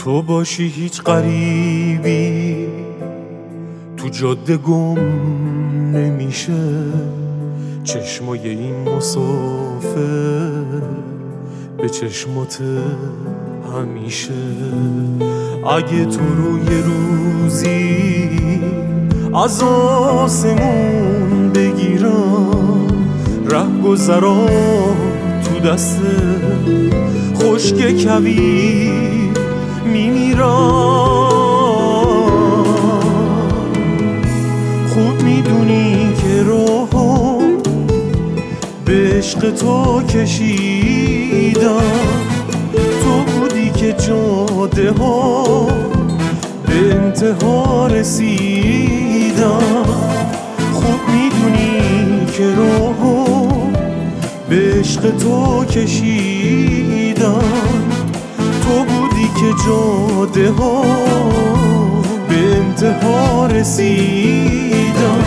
تو باشی هیچ غریبی تو جاده گم نمیشه، چشمای این مسافر به چشمات همیشه. اگه تو رو یه روزی از آسمون بگیرم، رهگذرا تو دست خشک کویر میمیرم. خوب میدونی که راهو به عشق تو کشیدم، تو بودی که جاده ها به انتها رسیدم. خوب میدونی که راهو به عشق تو کشیدم، تو بودی که جاده ها به انتها رسیدم.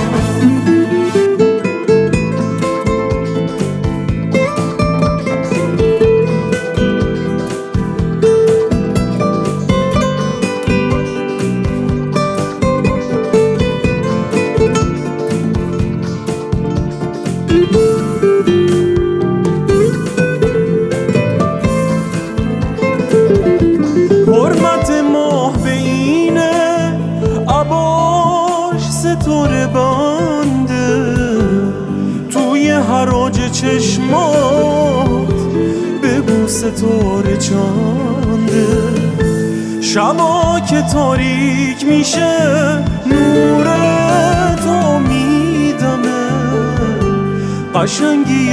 حرمت ماه به اینه عباش ستاره بنده، توی حراج چشمات بگو ستاره چنده. شبا که تاریک میشه نور تو میدمه، قشنگی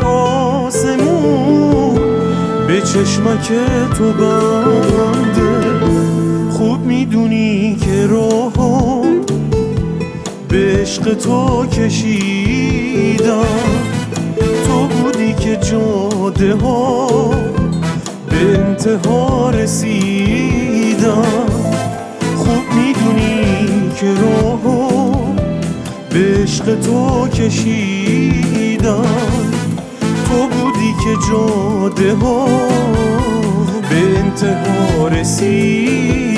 آسمون به چشمک تو بنده. خوب میدونی که راهو به عشق تو کشیدم، تو بودی که جاده ها به انتها رسیدم. خوب میدونی که راهو به عشق تو کشیدم، تو بودی که جاده ها به انتها رسید.